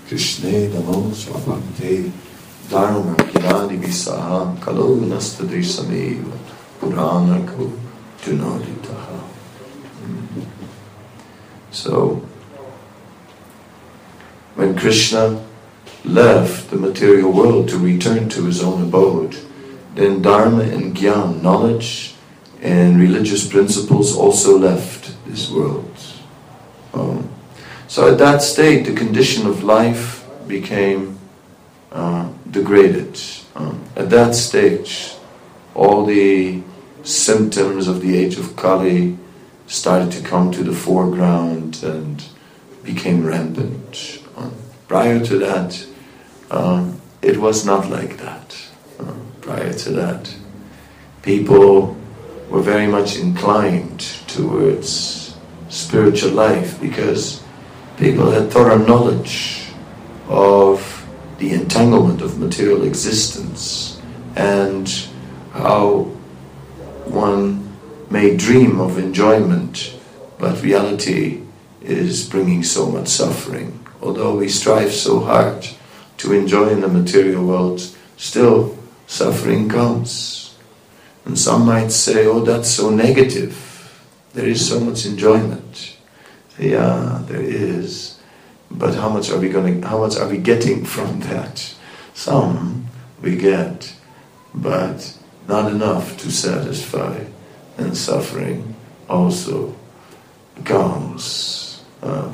Krishne namo svabhakte dharma kirani visaha kalo nastadrisameva puranako tunoditaha. So, when Krishna left the material world to return to his own abode, then Dharma and Gyan, knowledge and religious principles, also left this world. So at that state, the condition of life became degraded. At that stage, all the symptoms of the age of Kali started to come to the foreground and became rampant. Prior to that, it was not like that. Prior to that, people were very much inclined towards spiritual life because people had thorough knowledge of the entanglement of material existence and how one may dream of enjoyment, but reality is bringing so much suffering. Although we strive so hard to enjoy in the material world, still suffering comes. And some might say, oh, that's so negative. There is so much enjoyment. Yeah, there is. But how much are we getting from that? Some we get, but not enough to satisfy. And suffering also comes.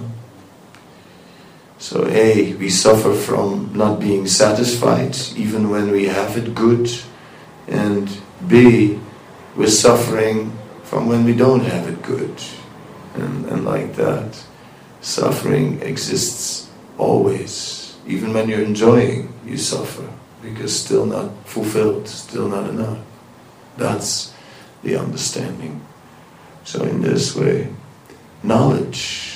So A, we suffer from not being satisfied even when we have it good, and B, we're suffering from when we don't have it good. And like that, suffering exists always. Even when you're enjoying, you suffer, because still not fulfilled, still not enough. That's the understanding. So in this way, knowledge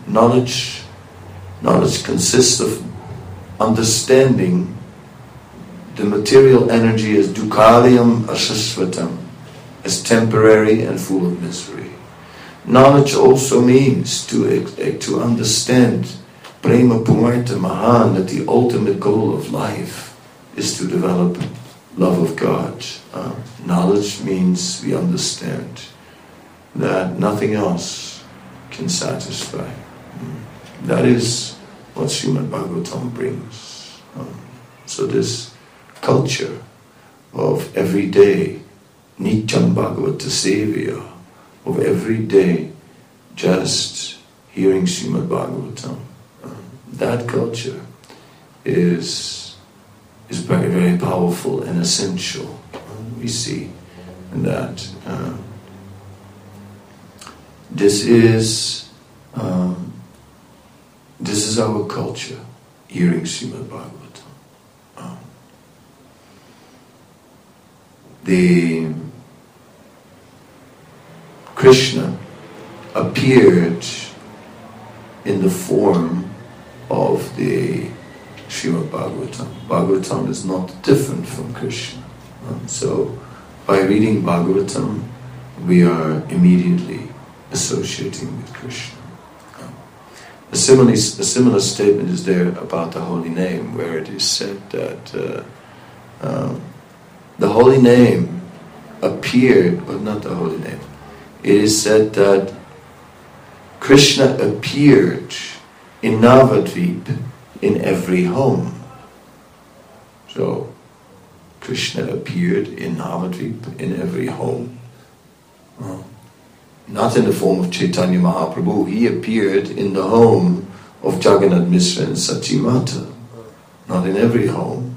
consists of understanding the material energy as dukkhalayam ashashvatam, as temporary and full of misery. Knowledge also means to understand prema pumarta mahan, that the ultimate goal of life is to develop love of God. Knowledge means we understand that nothing else can satisfy. That is what Srimad Bhagavatam brings. So this culture of everyday Nityam Bhagavata Sevya, of every day just hearing Srimad Bhagavatam, that culture is very, very powerful and essential. We see that this is our culture, hearing Srimad Bhagavatam. The Krishna appeared in the form of the Srimad Bhagavatam. Bhagavatam is not different from Krishna. So by reading Bhagavatam, we are immediately associating with Krishna. A similar statement is there about the holy name, where it is said that the holy name appeared, but not the holy name. It is said that Krishna appeared in Navadvip in every home. So Krishna appeared in Navadvip in every home. Not in the form of Chaitanya Mahaprabhu. He appeared in the home of Jagannath Mishra and Sachimata. Not in every home.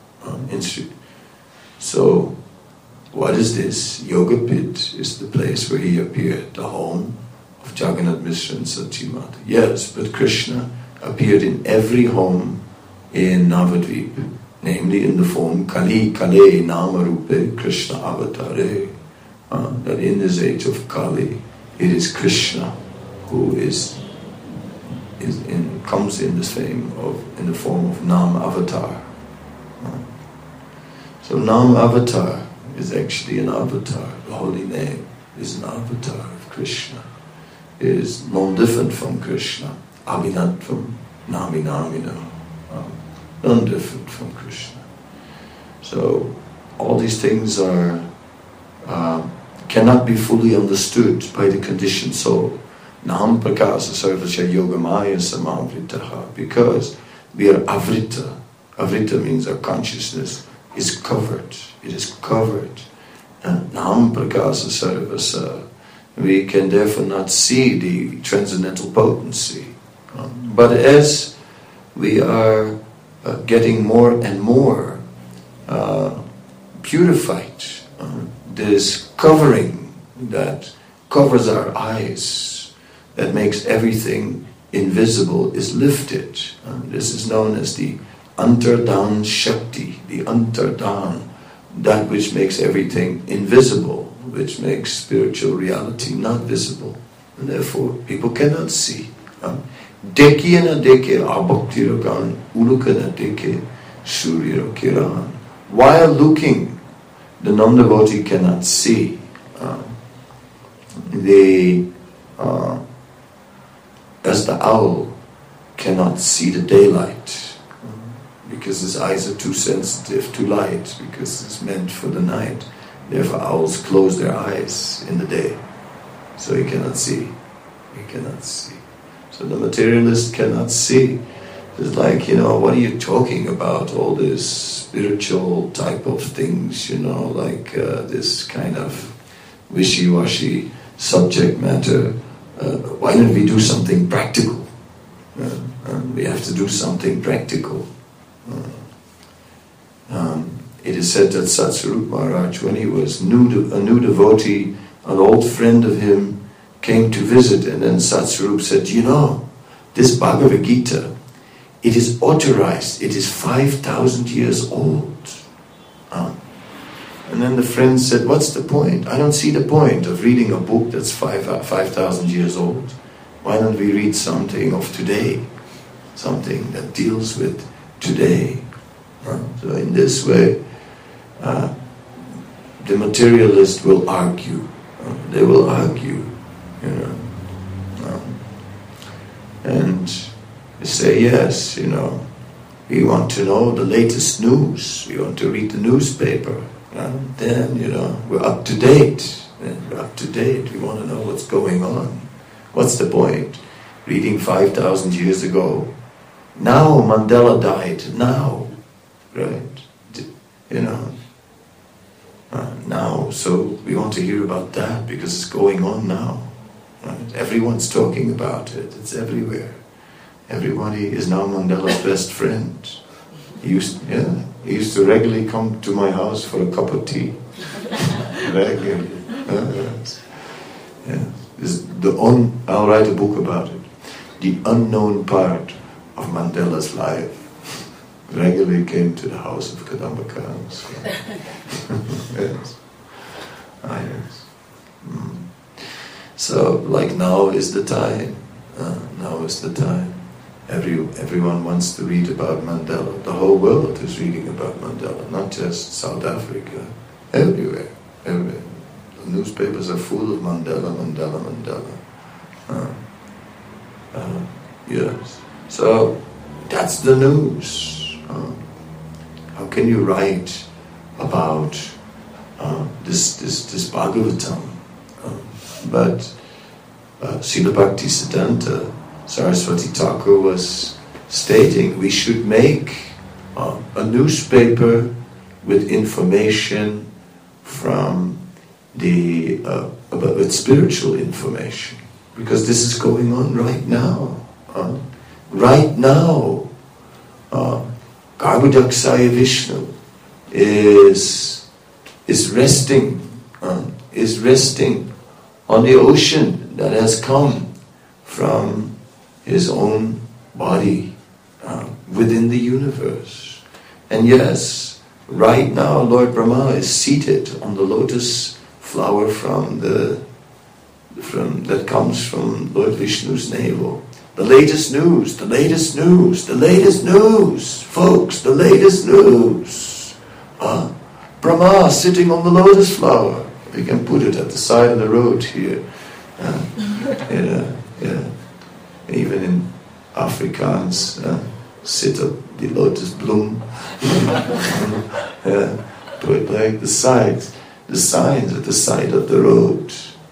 So, what is this? Yogapit is the place where he appeared, the home of Jagannath Mishra and Sachimata. Yes, but Krishna appeared in every home in Navadvip, namely in the form Kali Kale Namarupe Krishna Avatare. That in this age of Kali, it is Krishna who comes in the form of Nam Avatar. So Nam Avatar is actually an avatar. The holy name is an avatar of Krishna. It is non-different from Krishna. Abhinatvam Naminamina. none different from Krishna. So all these things are cannot be fully understood by the conditioned soul. Naham prakasa sarvasya yogamaya samavritaha, because we are avrita. Avrita means our consciousness is covered. It is covered. Naham prakasa sarvasa. We can therefore not see the transcendental potency. But as we are getting more and more purified, this covering that covers our eyes, that makes everything invisible, is lifted. This is known as the Antardhan Shakti, the Antardhan, that which makes everything invisible, which makes spiritual reality not visible. And therefore, people cannot see. Dekiyana deke abhaktiragan, ulukana deke suryara kiran. While looking, the non-devotee cannot see. As the owl cannot see the daylight, because his eyes are too sensitive to light, because it's meant for the night. Therefore owls close their eyes in the day, so he cannot see. He cannot see. So the materialist cannot see. It's like, what are you talking about? All this spiritual type of things, like this kind of wishy-washy subject matter. Why don't we do something practical? We have to do something practical. It is said that Satsvarup Maharaj, when he was a new devotee, an old friend of him came to visit, and then Satsvarup said, this Bhagavad Gita, it is authorized, it is 5,000 years old. And then the friend said, what's the point? I don't see the point of reading a book that's 5,000 years old. Why don't we read something of today? Something that deals with today. So in this way, the materialist will argue. They will argue, and they say, yes, we want to know the latest news. We want to read the newspaper. Then, we're up to date. We're up to date. We want to know what's going on. What's the point? Reading 5,000 years ago. Now Mandela died. Now. Right? Now. So we want to hear about that because it's going on now. Right? Everyone's talking about it. It's everywhere. Everybody is now Mandela's best friend. He used to regularly come to my house for a cup of tea. Regularly. I'll write a book about it. The unknown part of Mandela's life. Regularly came to the house of Kadambaka. Yes. Yes. So, like now is the time. Now is the time. Everyone wants to read about Mandela. The whole world is reading about Mandela, not just South Africa. Everywhere. The newspapers are full of Mandela. Yes. So that's the news. How can you write about this Bhagavatam? But Srila Bhaktisiddhanta Saraswati Thakur was stating we should make a newspaper with information from with spiritual information, because this is going on right now. Right now, Garbhodaksaya Vishnu is resting on the ocean that has come from his own body within the universe. And yes, right now Lord Brahma is seated on the lotus flower that comes from Lord Vishnu's navel. The latest news, folks, the latest news. Brahma sitting on the lotus flower. We can put it at the side of the road here. Even in Afrikaans, sit at the lotus bloom. Put like the signs at the side of the road.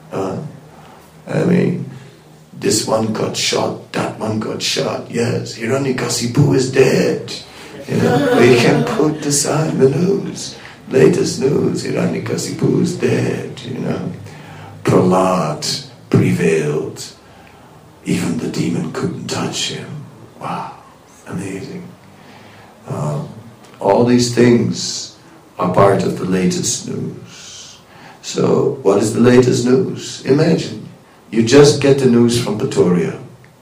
This one got shot, that one got shot. Yes, Hiranyakasipu is dead. We can put the sign, the news, latest news. Hiranyakasipu is dead. Prahlad prevailed. Even the demon couldn't touch him. Wow, amazing. All these things are part of the latest news. So, what is the latest news? Imagine, you just get the news from Pretoria.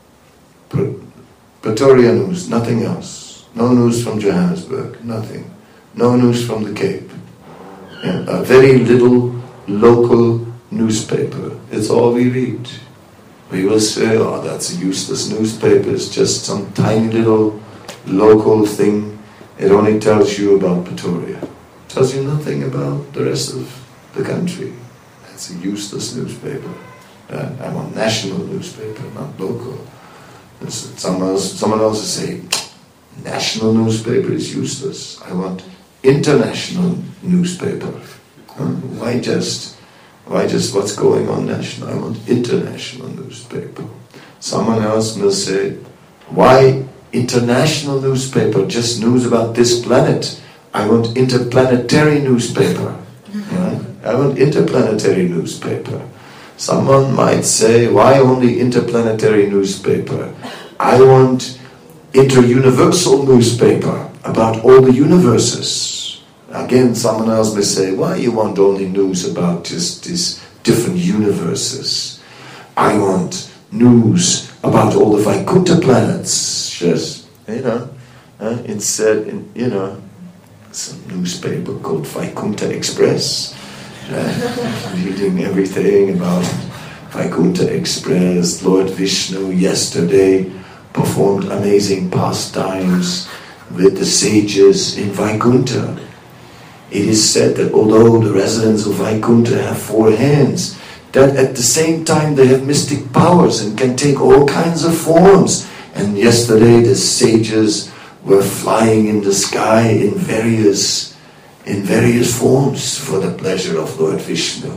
Pretoria news, nothing else. No news from Johannesburg, nothing. No news from the Cape. A very little local newspaper. It's all we read. We will say, oh, that's a useless newspaper. It's just some tiny little local thing. It only tells you about Pretoria. It tells you nothing about the rest of the country. That's a useless newspaper. I want national newspaper, not local. Someone else will say, national newspaper is useless. I want international newspaper. Why just what's going on national? I want international newspaper. Someone else will say, why international newspaper? Just news about this planet. I want interplanetary newspaper. I want interplanetary newspaper. Someone might say, why only interplanetary newspaper? I want inter-universal newspaper about all the universes. Again, someone else may say, why you want only news about just these different universes? I want news about all the Vaikuntha planets. Just, it said in, some newspaper called Vaikuntha Express. Reading everything about Vaikuntha Express. Lord Vishnu yesterday performed amazing pastimes with the sages in Vaikuntha. It is said that although the residents of Vaikuntha have 4 hands, that at the same time they have mystic powers and can take all kinds of forms. And yesterday the sages were flying in the sky in various forms for the pleasure of Lord Vishnu.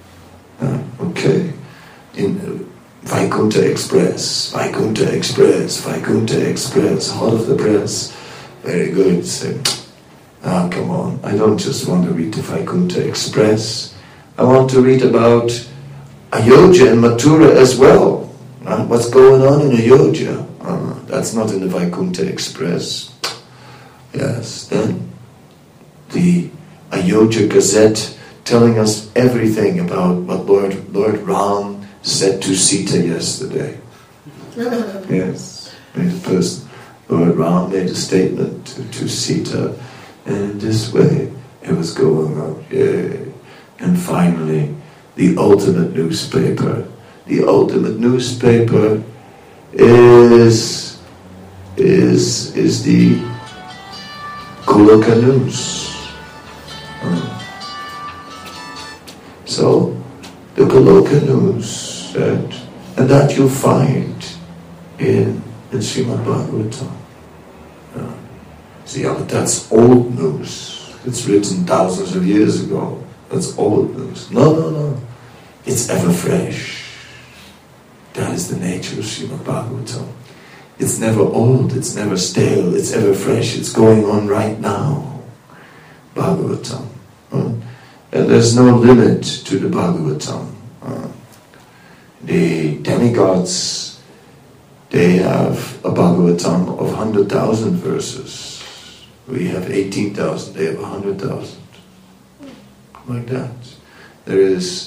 In Vaikuntha Express, hot of the press. Very good. So, come on. I don't just want to read the Vaikuntha Express. I want to read about Ayodhya and Mathura as well. What's going on in Ayodhya? That's not in the Vaikuntha Express. Yes, then the Ayodhya Gazette telling us everything about what Lord Ram said to Sita yesterday. Yes, Lord Ram made a statement to Sita, and in this way it was going on. Yay. And finally, the ultimate newspaper. The ultimate newspaper is the Goloka News. So, the Goloka News, and that you'll find in Srimad Bhagavatam. But that's old news. It's written thousands of years ago. That's old news. No. It's ever fresh. That is the nature of Srimad Bhagavatam. It's never old, it's never stale, it's ever fresh, it's going on right now. Bhagavatam. And there's no limit to the Bhagavatam. The demigods, they have a Bhagavatam of 100,000 verses. We have 18,000, they have 100,000. Like that. There's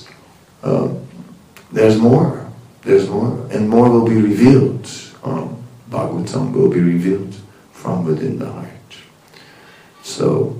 more. There's more. And more will be revealed. Bhagavatam will be revealed from within the heart. So,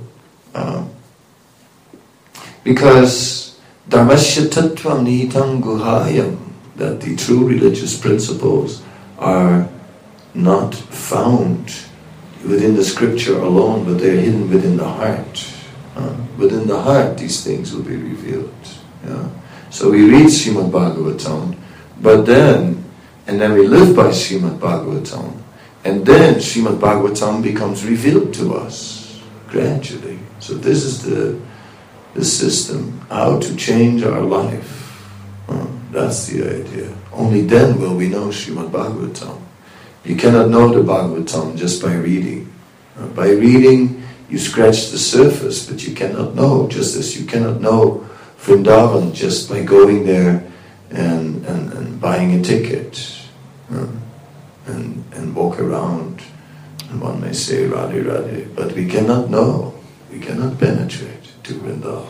because Dharmasya Tattvam Nihitam Guhayam, that the true religious principles are not found within the scripture alone, but they're hidden within the heart. Within the heart, these things will be revealed. Yeah? So we read Srimad Bhagavatam, and then we live by Srimad Bhagavatam, And then Srimad Bhagavatam becomes revealed to us gradually. So this is the system, how to change our life. That's the idea. Only then will we know Srimad Bhagavatam. You cannot know the Bhagavatam just by reading. By reading, you scratch the surface, but you cannot know, just as you cannot know Vrindavan just by going there and buying a ticket and walk around. And one may say, Radhe Radhe, but we cannot know, we cannot penetrate to Vrindavan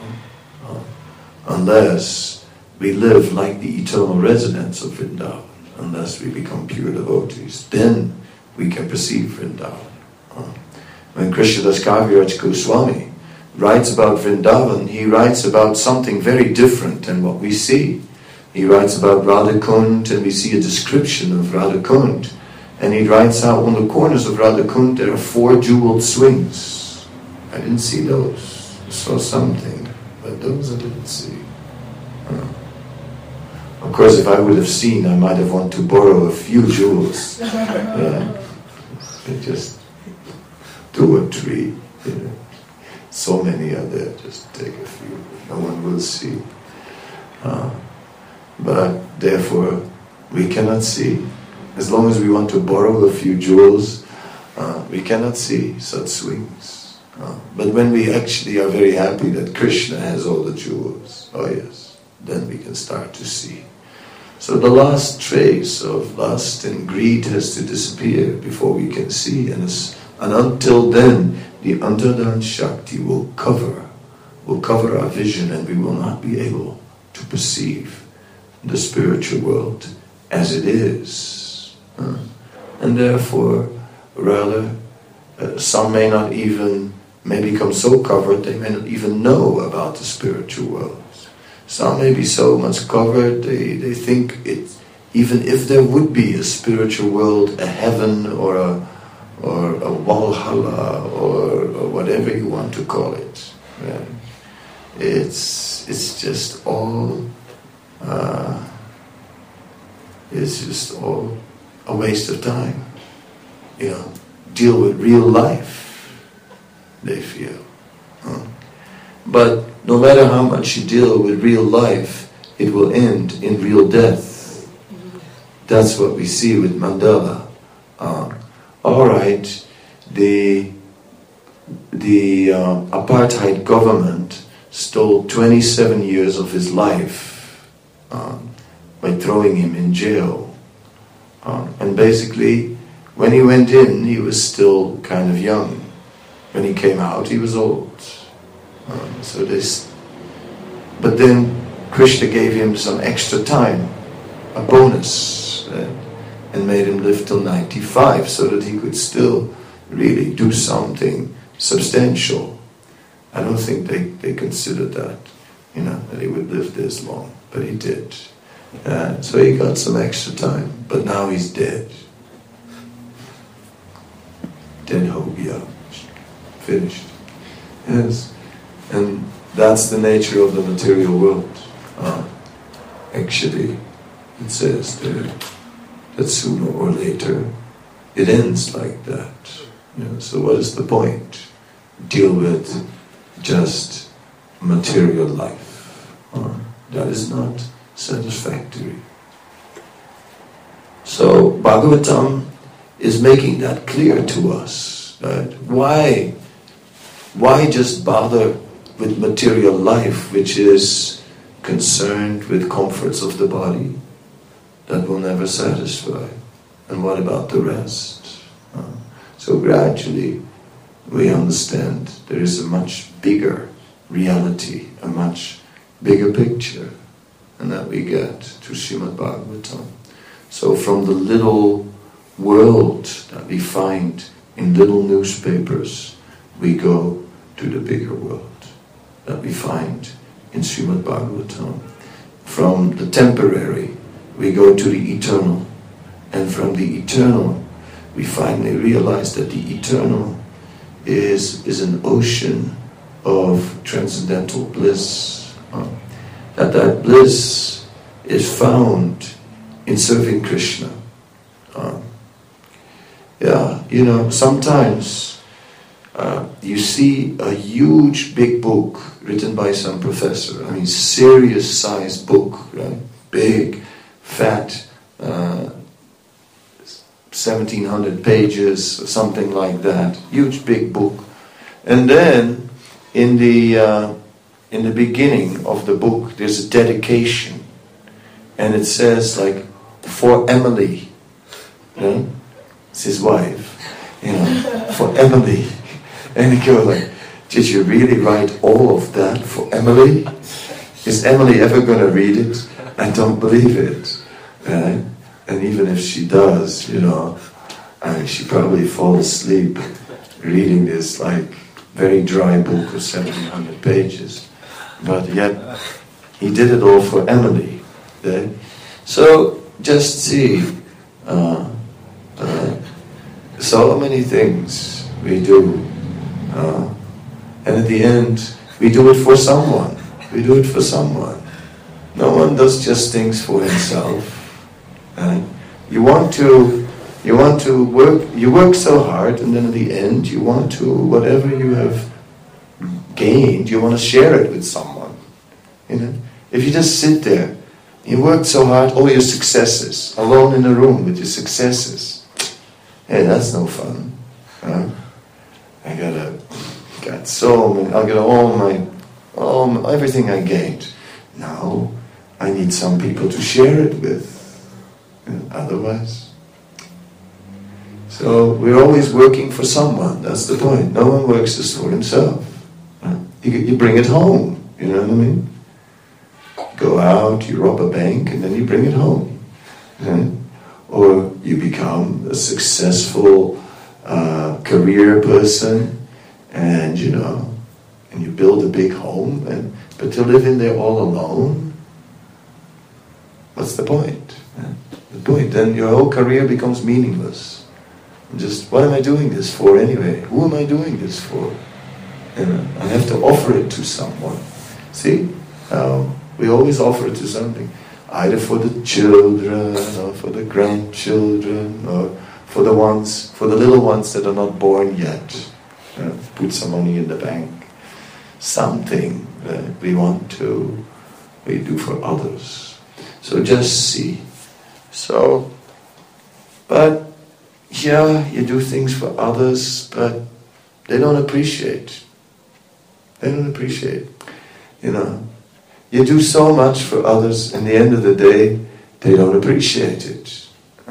unless we live like the eternal residents of Vrindavan, unless we become pure devotees. Then we can perceive Vrindavan. When Krishnadas Kaviraj Goswami writes about Vrindavan, he writes about something very different than what we see. He writes about Radhakund, and we see a description of Radhakund. And he writes out on the corners of Radhakund there are 4 jeweled swings. I didn't see those. I saw something, but those I didn't see. Of course, if I would have seen, I might have wanted to borrow a few jewels. Just 2 or 3. So many are there, just take a few. No one will see. But therefore, we cannot see. As long as we want to borrow a few jewels, we cannot see such swings. But when we actually are very happy that Krishna has all the jewels, oh yes, then we can start to see. So the last trace of lust and greed has to disappear before we can see. And until then, the Antardhan Shakti will cover our vision, and we will not be able to perceive the spiritual world as it is. And therefore, rather, some may become so covered they may not even know about the spiritual world. Some may be so much covered they think even if there would be a spiritual world, a heaven or a Valhalla or whatever you want to call it, right? It's just all a waste of time. Deal with real life, they feel. But no matter how much you deal with real life, it will end in real death. That's what we see with Mandela. All right, the apartheid government stole 27 years of his life by throwing him in jail. And basically, when he went in, he was still kind of young. When he came out, he was old. But then Krishna gave him some extra time, a bonus, and made him live till 95 so that he could still really do something substantial. I don't think they considered that, that he would live this long, but he did. So he got some extra time, but now he's dead. Dead ho gaya. Finished. Yes. And that's the nature of the material world. Actually, it says there that sooner or later it ends like that. So what is the point? Deal with just material life. That is not satisfactory. So Bhagavatam is making that clear to us. Right? Why just bother with material life, which is concerned with comforts of the body that will never satisfy? And what about the rest? So gradually we understand there is a much bigger reality, a much bigger picture, and that we get to Srimad Bhagavatam. So from the little world that we find in little newspapers, we go to the bigger world that we find in Srimad Bhagavatam. From the temporary, we go to the eternal. And from the eternal, we finally realize that the eternal is an ocean of transcendental bliss. That bliss is found in serving Krishna. Yeah, sometimes you see a huge big book written by some professor. I mean, serious sized book, right? Big, fat, 1700 pages or something like that. Huge big book. And then in the beginning of the book there's a dedication, and it says like, for Emily. It's his wife, for Emily. And you go like, did you really write all of that for Emily? Is Emily ever going to read it? I don't believe it. Right? And even if she does, she probably falls asleep reading this like very dry book of 1700 pages. But yet, he did it all for Emily. Right? So, just see, so many things we do. And at the end, we do it for someone. We do it for someone. No one does just things for himself. You want to work. You work so hard, and then at the end, you want to, whatever you have gained, you want to share it with someone. If you just sit there, you worked so hard, all your successes, alone in a room with your successes. Hey, that's no fun. I got so many. I got everything I gained. Now I need some people to share it with. Otherwise, so we're always working for someone. That's the point. No one works just for himself. You bring it home. You know what I mean? Go out, you rob a bank, and then you bring it home. Or you become a successful career person, and and you build a big home, but to live in there all alone, what's the point? The point, then your whole career becomes meaningless. Just, what am I doing this for anyway? Who am I doing this for? I have to offer it to someone. See? We always offer it to something. Either for the children, or for the grandchildren, or for the little ones that are not born yet. Put some money in the bank. Something that we do for others. So just see. So, but yeah, you do things for others, but they don't appreciate. They don't appreciate. You do so much for others, and at the end of the day, they don't appreciate it.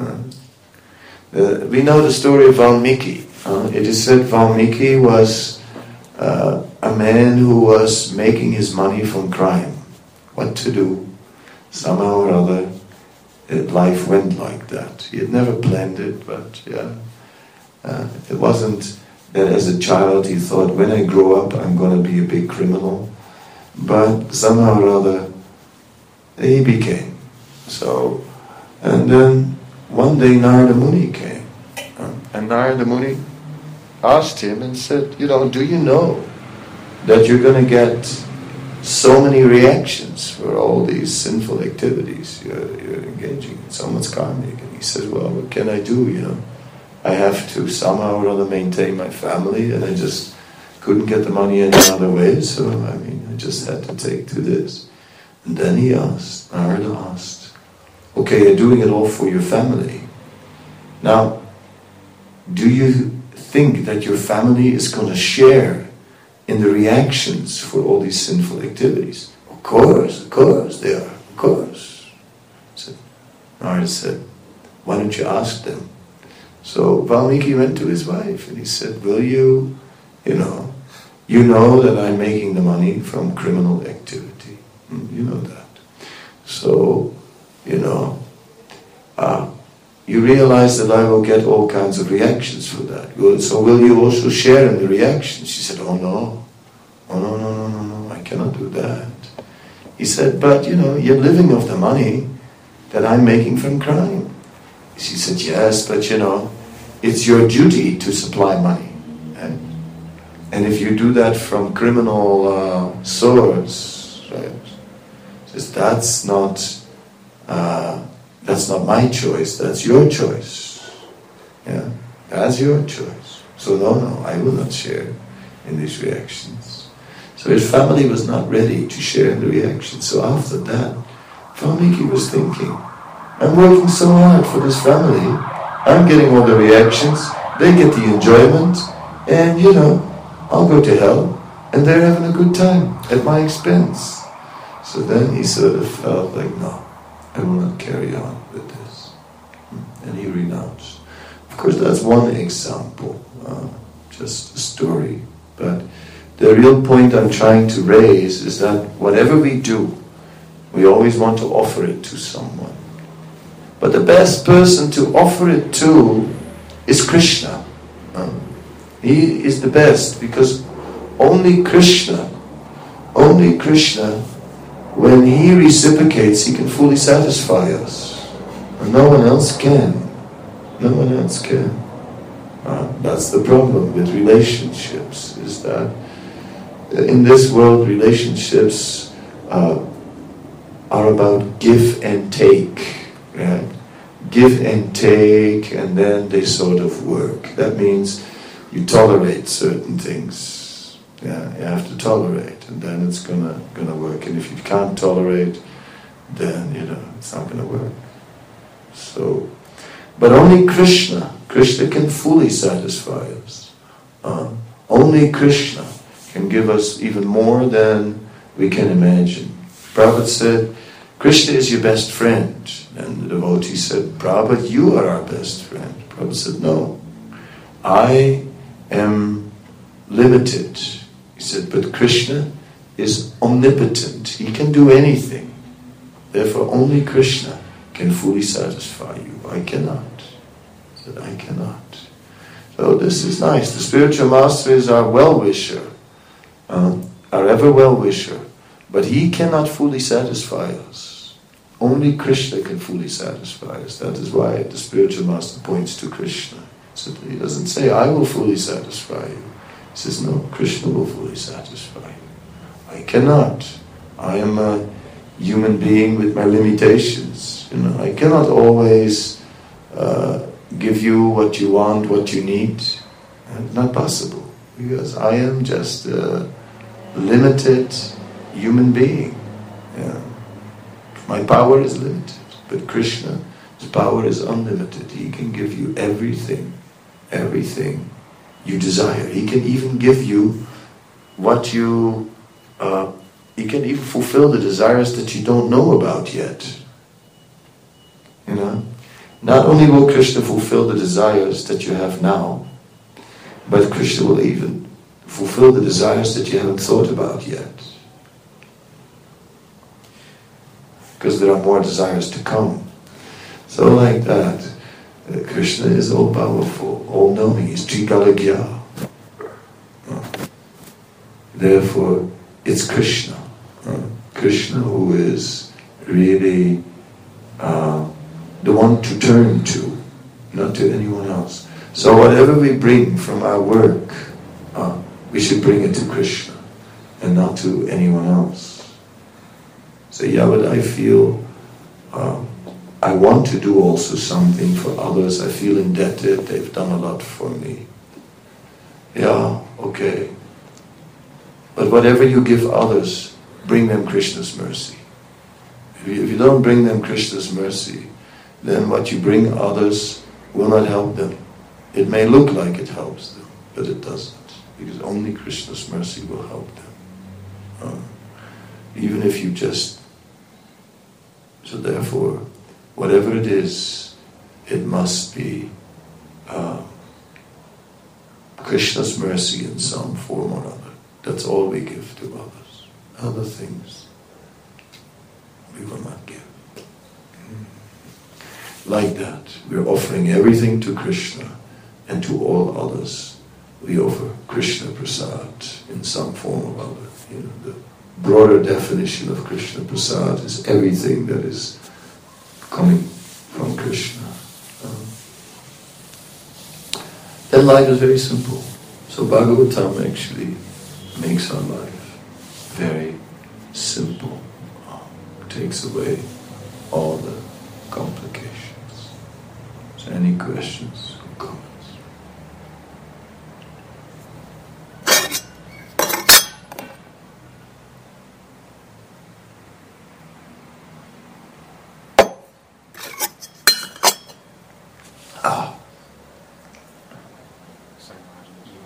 We know the story of Valmiki. It is said Valmiki was a man who was making his money from crime. What to do? Somehow or other, life went like that. He had never planned it, but yeah. It wasn't that as a child he thought, when I grow up I'm going to be a big criminal. But somehow or other, he became. So, and then one day Narada Muni came. And Narada Muni asked him and said, do you know that you're going to get so many reactions for all these sinful activities you're engaging in, so much karmic? And he said, well, what can I do, I have to somehow or other maintain my family, and I just couldn't get the money any other way, so I just had to take to this. And then Narada asked, okay, you're doing it all for your family. Now, do you think that your family is going to share in the reactions for all these sinful activities? Of course they are, of course. So Narada said, why don't you ask them? So Valmiki went to his wife and he said, will you, you know that I'm making the money from criminal activity. You know that. So, you realize that I will get all kinds of reactions for that. So will you also share in the reactions? She said, oh no, I cannot do that. He said, but you're living off the money that I'm making from crime. She said, yes, but it's your duty to supply money. Right? And if you do that from criminal source, right? Says that's not my choice. That's your choice. Yeah. That's your choice. So no, I will not share in these reactions. So his family was not ready to share in the reactions. So after that, Valmiki was thinking, I'm working so hard for this family. I'm getting all the reactions. They get the enjoyment. And I'll go to hell. And they're having a good time at my expense. So then he sort of felt like, no, I will not carry on with this. And he renounced. Of course, that's one example, just a story. But the real point I'm trying to raise is that whatever we do, we always want to offer it to someone. But the best person to offer it to is Krishna. He is the best, because only Krishna, when he reciprocates, he can fully satisfy us. And no one else can. No one else can. That's the problem with relationships, is that in this world, relationships are about give and take. Right? Give and take, and then they sort of work. That means you tolerate certain things. Yeah, you have to tolerate, and then it's gonna work. And if you can't tolerate, then it's not gonna work. So, but only Krishna can fully satisfy us. Only Krishna can give us even more than we can imagine. Prabhupada said, Krishna is your best friend. And the devotee said, Prabhupada, you are our best friend. Prabhupada said, no, I am limited. He said, but Krishna is omnipotent. He can do anything. Therefore, only Krishna can fully satisfy you. I cannot. He said, I cannot. So this is nice. The spiritual master is our well-wisher, our ever well-wisher. But he cannot fully satisfy us. Only Krishna can fully satisfy us. That is why the spiritual master points to Krishna. So he doesn't say, I will fully satisfy you. He says, no, Krishna will fully satisfy you. I cannot. I am a human being with my limitations. I cannot always give you what you want, what you need. It's not possible, because I am just a limited human being. Yeah. My power is limited, but Krishna's power is unlimited. He can give you everything you desire. He can even give you what you, he can even fulfill the desires that you don't know about yet. Not only will Krishna fulfill the desires that you have now, but Krishna will even fulfill the desires that you haven't thought about yet. Because there are more desires to come. So like that, Krishna is all-powerful, all-knowing. He's Trikalagya. Therefore, it's Krishna. Krishna who is really the one to turn to, not to anyone else. So whatever we bring from our work, we should bring it to Krishna and not to anyone else. So yeah, but I feel I want to do also something for others. I feel indebted. They've done a lot for me. Yeah, okay. But whatever you give others, bring them Krishna's mercy. If you don't bring them Krishna's mercy, then what you bring others will not help them. It may look like it helps them, but it doesn't. Because only Krishna's mercy will help them. Even if you just... So therefore, whatever it is, it must be Krishna's mercy in some form or other. That's all we give to others. Other things we will not give. Like that, we're offering everything to Krishna, and to all others we offer Krishna Prasad in some form or other. The broader definition of Krishna Prasad is everything that is coming from Krishna. Then life is very simple. So Bhagavatam actually makes our life very simple. Takes away all the complications. So any questions or comments?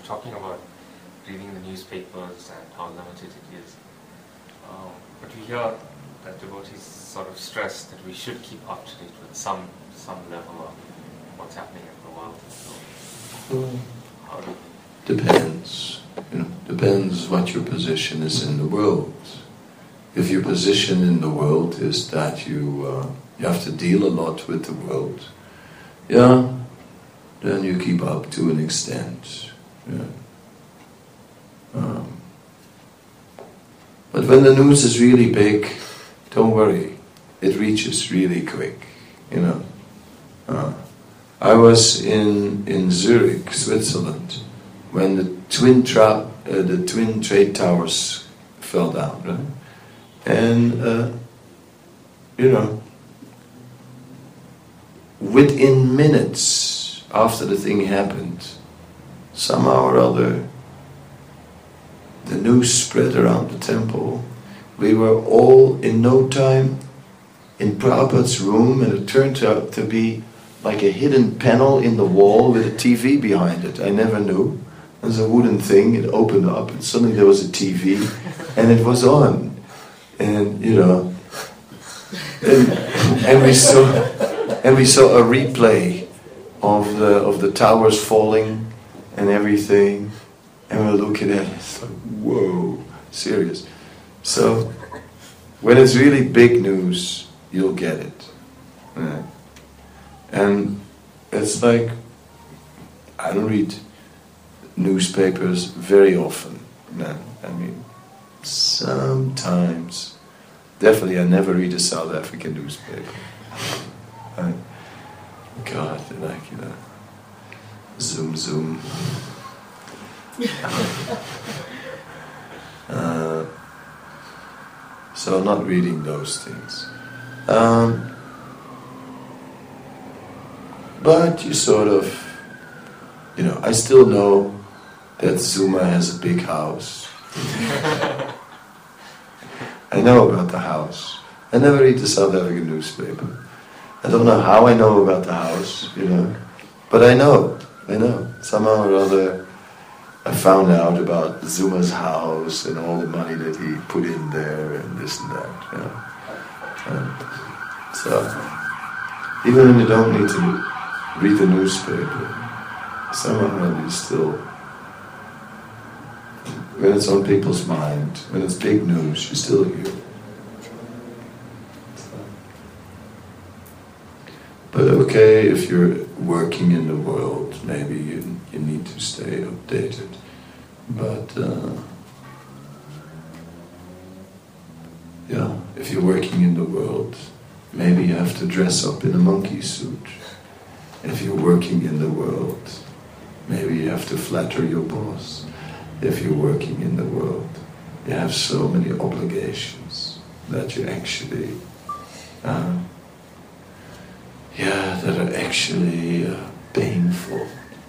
talking about reading the newspapers and how limited it is. But we hear that devotees sort of stress that we should keep up to date with some level of what's happening in the world. So, how do we... Depends. Depends what your position is in the world. If your position in the world is that you have to deal a lot with the world, then you keep up to an extent. But when the news is really big, don't worry, it reaches really quick. I was in Zurich, Switzerland, when the twin trade towers fell down, right? And within minutes after the thing happened, somehow or other, the news spread around the temple. We were all in no time in Prabhupada's room, and it turned out to be like a hidden panel in the wall with a TV behind it. I never knew. There's a wooden thing, it opened up, and suddenly there was a TV, and it was on. And and we saw a replay of the towers falling and everything, and we're looking at it, it's like, whoa, serious. So when it's really big news, you'll get it. Right? And it's like, I don't read newspapers very often. Sometimes. Definitely I never read a South African newspaper. God, zoom. So I'm not reading those things. But you sort of, I still know that Zuma has a big house. I know about the house. I never read the South African newspaper. I don't know how I know about the house, but I know. Somehow or other, I found out about Zuma's house and all the money that he put in there and this and that, And so, even when you don't need to read the newspaper, somehow or other you still, when it's on people's mind, when it's big news, you still hear. But okay, if you're working in the world, maybe you need to stay updated. But if you're working in the world, maybe you have to dress up in a monkey suit. If you're working in the world, maybe you have to flatter your boss. If you're working in the world, you have so many obligations that you actually, that are actually painful.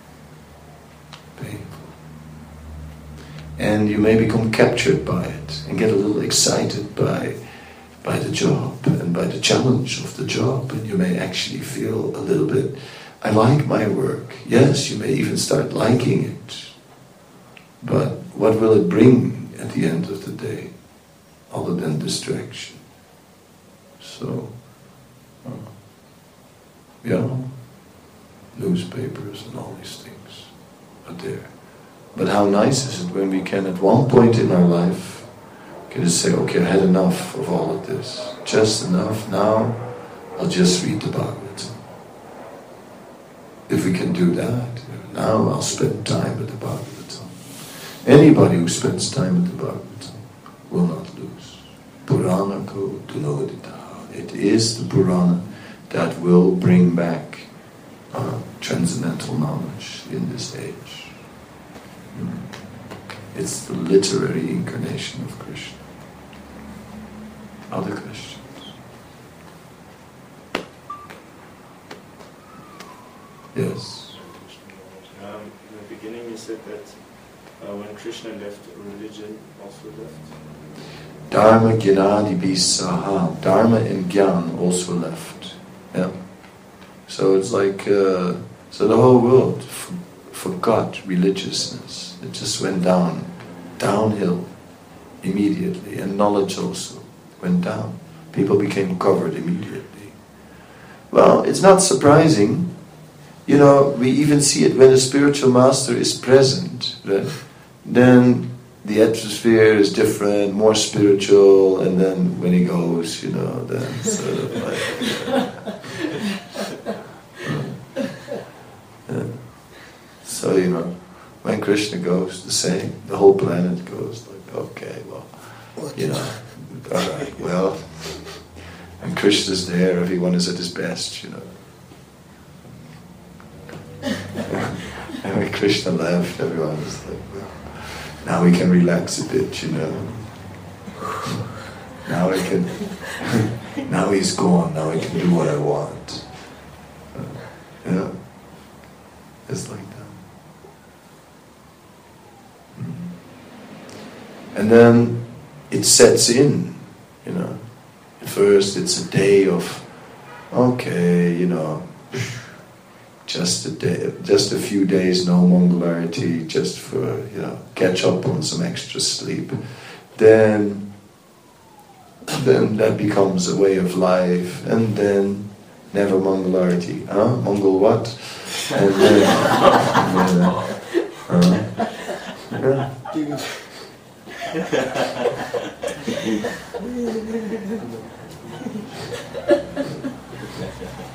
And you may become captured by it and get a little excited by the job and by the challenge of the job, and you may actually feel a little bit, I like my work. Yes, you may even start liking it. But what will it bring at the end of the day, other than distraction? So, newspapers and all these things are there. But how nice is it when we can, at one point in our life, can just say, okay, I had enough of all of this. Just enough. Now, I'll just read the Bhagavatam. If we can do that, now I'll spend time with the Bhagavatam. Anybody who spends time with the Bhagavatam will not lose. Purana ko dunodita. It is the Purana that will bring back transcendental knowledge in this age. It's the literary incarnation of Krishna. Other questions? Yes? In the beginning you said that when Krishna left, religion also left. Dharma Gyanadi Bisaha. Dharma and Gyan also left. Yeah. So it's like, so the whole world forgot religiousness. It just went downhill immediately, and knowledge also went down. People became covered immediately. Well, it's not surprising. You know, we even see it when a spiritual master is present, right? Then the atmosphere is different, more spiritual, and then when he goes, you know, then sort of like... So, you know, when Krishna goes, the same. The whole planet goes like, okay, well, you know, all right, well, and Krishna's there, everyone is at his best, you know. And when Krishna left, everyone was like, well, now we can relax a bit, you know. Now I can, now he's gone, now I can do what I want. You know, it's like that. And then it sets in, you know. At first it's a day of, okay, you know, just a day, just a few days, no Mangalarti, just for, you know, catch up on some extra sleep. Then that becomes a way of life, and then never Mangalarti. Mangal what? And then